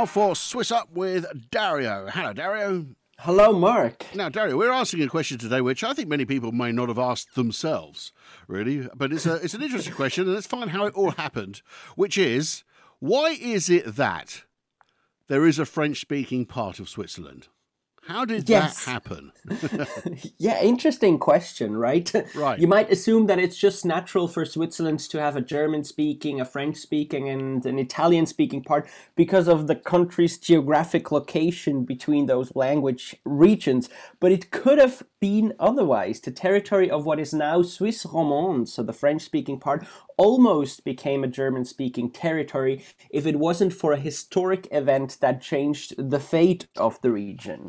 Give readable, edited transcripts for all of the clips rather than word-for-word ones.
now for Swiss Up with Dario. Hello, Dario. Hello, Mark. Now, Dario, we're asking a question today which I think many people may not have asked themselves, really. But it's an interesting question, and let's find how it all happened, which is, why is it that there is a French-speaking part of Switzerland? How did that happen? Yeah, interesting question, right? Right. You might assume that it's just natural for Switzerland to have a German-speaking, a French-speaking, and an Italian-speaking part because of the country's geographic location between those language regions. But it could have been otherwise. The territory of what is now Suisse romande, so the French-speaking part, almost became a German-speaking territory if it wasn't for a historic event that changed the fate of the region.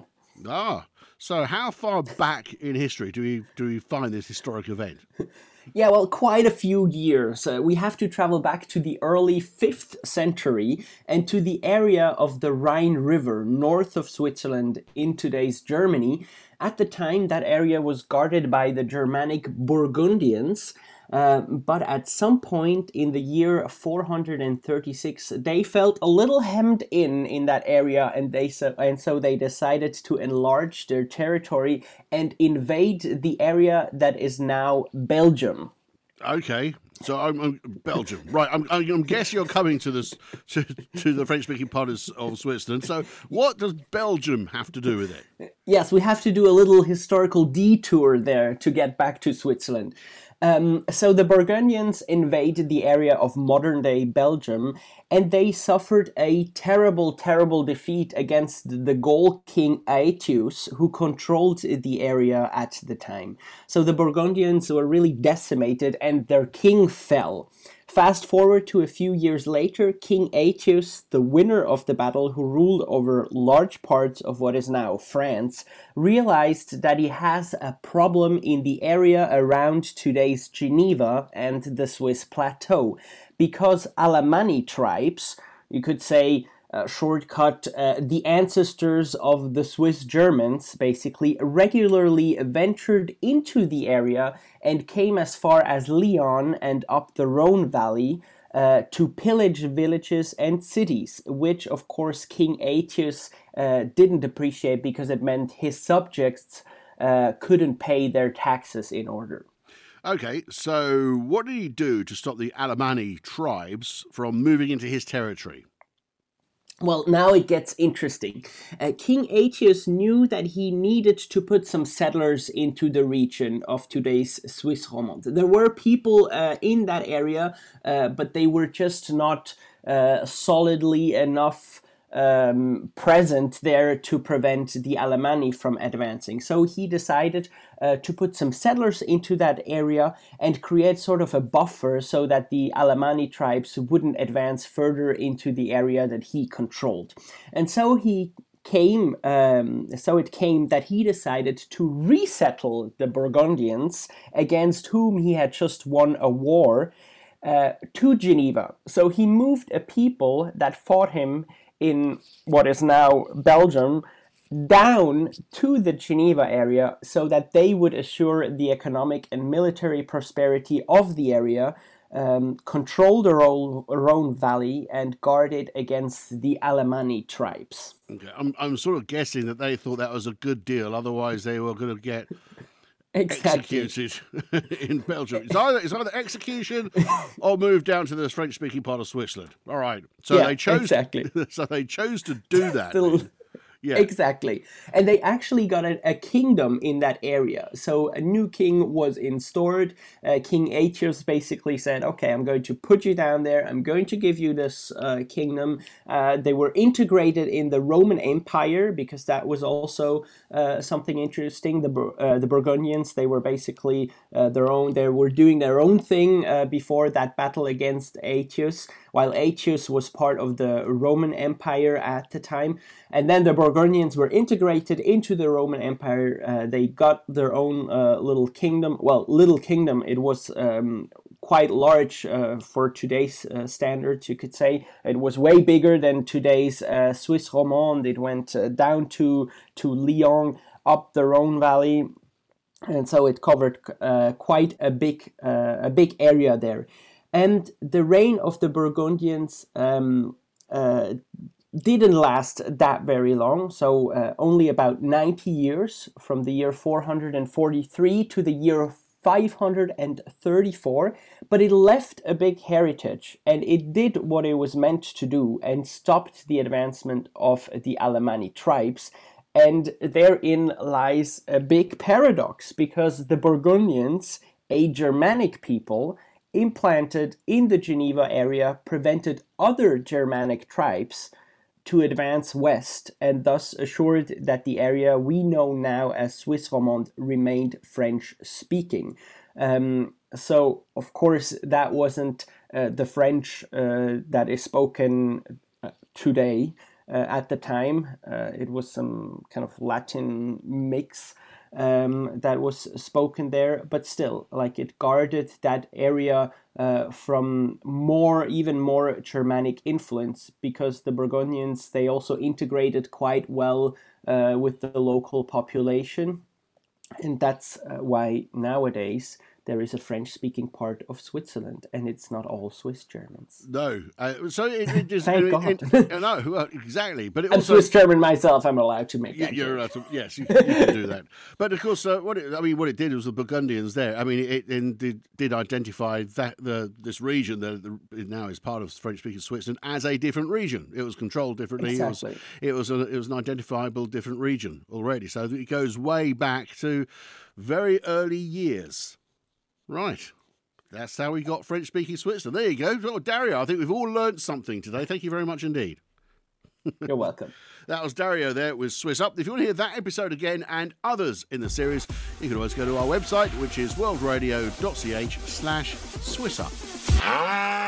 So how far back in history do we find this historic event? Yeah, well, quite a few years. We have to travel back to the early 5th century and to the area of the Rhine River, north of Switzerland in today's Germany. At the time, that area was guarded by the Germanic Burgundians. But at some point in the year 436, they felt a little hemmed in that area, and so they decided to enlarge their territory and invade the area that is now Belgium. Okay, so I'm Belgium, right? I'm guessing you're coming to this to the French-speaking part of Switzerland. So, what does Belgium have to do with it? Yes, we have to do a little historical detour there to get back to Switzerland. So the Burgundians invaded the area of modern-day Belgium, and they suffered a terrible, terrible defeat against the Gaul king Aetius, who controlled the area at the time. So the Burgundians were really decimated, and their king fell. Fast forward to a few years later, King Aetius, the winner of the battle, who ruled over large parts of what is now France, realized that he has a problem in the area around today's Geneva and the Swiss plateau, because Alemanni tribes, you could say, shortcut, the ancestors of the Swiss Germans basically regularly ventured into the area and came as far as Lyon and up the Rhone Valley to pillage villages and cities, which of course King Aetius didn't appreciate because it meant his subjects couldn't pay their taxes in order. Okay, so what did he do to stop the Alemanni tribes from moving into his territory? Well, now it gets interesting. King Aetius knew that he needed to put some settlers into the region of today's Suisse romande. There were people in that area, but they were just not solidly enough present there to prevent the Alemanni from advancing. So he decided to put some settlers into that area and create sort of a buffer so that the Alemanni tribes wouldn't advance further into the area that he controlled. And so it came that he decided to resettle the Burgundians, against whom he had just won a war, to Geneva. So he moved a people that fought him in what is now Belgium down to the Geneva area so that they would assure the economic and military prosperity of the area, control the Rhone Valley, and guard it against the Alemanni tribes. Okay, I'm sort of guessing that they thought that was a good deal, otherwise they were going to get executed in Belgium. It's either execution or move down to the French-speaking part of Switzerland. All right. So they chose So they chose to do that. Yeah. Exactly. And they actually got a kingdom in that area. So a new king was installed. King Aetius basically said, okay, I'm going to put you down there. I'm going to give you this kingdom. They were integrated in the Roman Empire because that was also something interesting. The Burgundians, they were basically they were doing their own thing before that battle against Aetius, while Aetius was part of the Roman Empire at the time. And then the Burgundians were integrated into the Roman Empire. They got their own little kingdom. Well, little kingdom, it was quite large for today's standards, you could say. It was way bigger than today's Suisse romande. It went down to Lyon, up the Rhone Valley. And so it covered quite a big area there. And the reign of the Burgundians didn't last that very long, so only about 90 years, from the year 443 to the year 534, but it left a big heritage, and it did what it was meant to do and stopped the advancement of the Alemanni tribes. And therein lies a big paradox, because the Burgundians, a Germanic people, implanted in the Geneva area, prevented other Germanic tribes to advance west, and thus assured that the area we know now as Suisse romande remained French-speaking. So, of course, that wasn't the French that is spoken today. At the time, it was some kind of Latin mix that was spoken there, but still, like, it guarded that area from even more Germanic influence, because the Burgundians, they also integrated quite well with the local population, and that's why nowadays there is a French-speaking part of Switzerland, and it's not all Swiss Germans. No, so it just thank God. No, well, exactly. But it I'm also, Swiss German myself. I'm allowed to make that. You're allowed to, yes, you can do that. But of course, what it did was the Burgundians there. I mean, it did identify that this region that now is part of French-speaking Switzerland as a different region. It was controlled differently. Exactly. It was an identifiable different region already. So it goes way back to very early years. Right. That's how we got French-speaking Switzerland. There you go. Oh, Dario, I think we've all learned something today. Thank you very much indeed. You're welcome. That was Dario there with Swiss Up. If you want to hear that episode again and others in the series, you can always go to our website, which is worldradio.ch/SwissUp.